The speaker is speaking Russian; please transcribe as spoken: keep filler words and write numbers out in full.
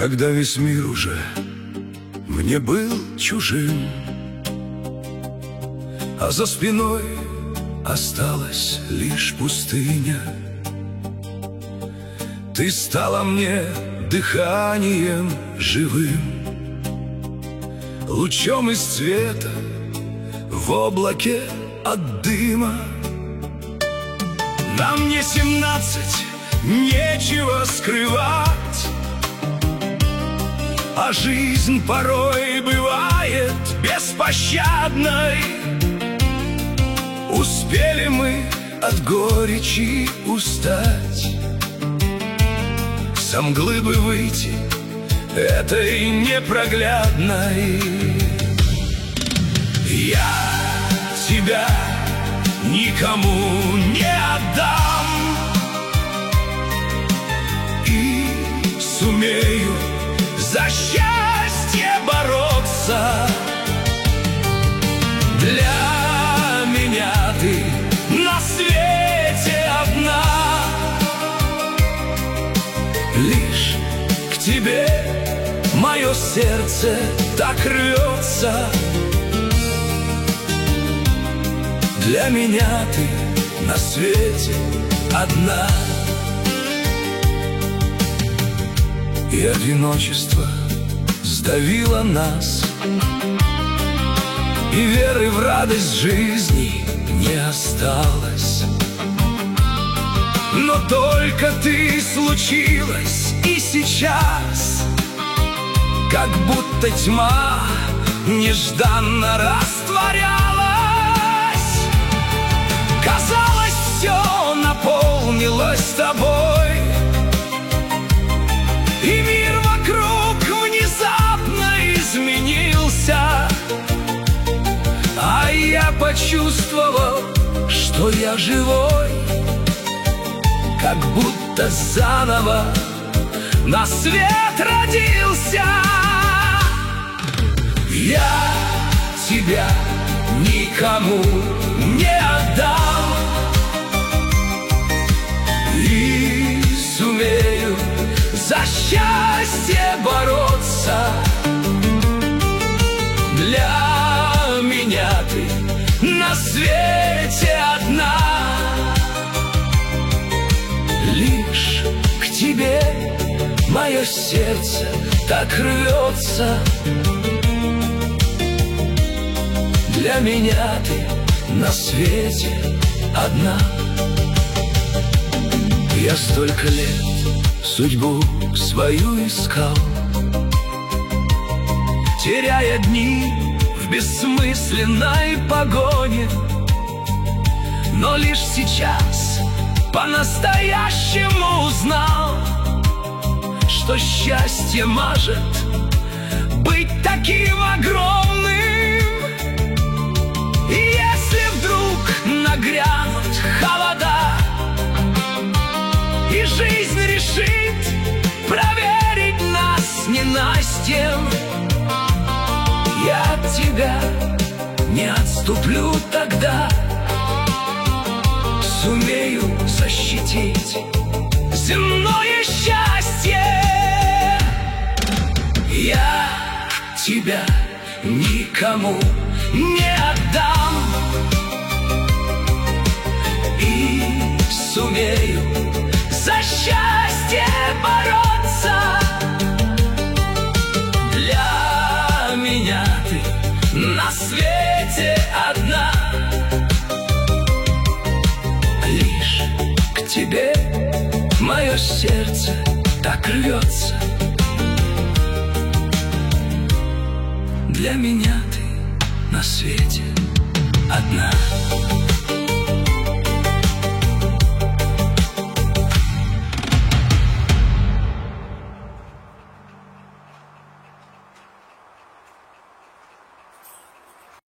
Когда весь мир уже мне был чужим, а за спиной осталась лишь пустыня, ты стала мне дыханием живым, лучом из цвета в облаке от дыма. Нам не семнадцать, нечего скрывать, а жизнь порой бывает беспощадной. Успели мы от горечи устать, со мглы бы выйти этой непроглядной. Я тебя никому не отдам и сумею за счастье бороться. Для меня ты на свете одна, лишь к тебе мое сердце так рвется. Для меня ты на свете одна, и одиночество сдавило нас, и веры в радость жизни не осталось. Но только ты случилась, и сейчас, как будто тьма нежданно растворялась. Казалось, все наполнилось тобой, и мир вокруг внезапно изменился. А я почувствовал, что я живой, как будто заново на свет родился. Я тебя никому не отдам и сумею за счастье бороться. Для меня ты на свете одна, лишь к тебе мое сердце так рвется. Для меня ты на свете одна. Я столько лет судьбу свою искал, теряя дни в бессмысленной погоне. Но лишь сейчас по-настоящему узнал, что счастье может быть таким огромным. И если вдруг нагрянут холода, и жизнь решит проверить нас ненастьем, я от тебя не отступлю тогда, сумею защитить земное счастье. Я тебя никому не отдам и сумею за счастье бороться. Для меня ты на свете одна, лишь к тебе мое сердце так рвется. Для меня ты на свете одна.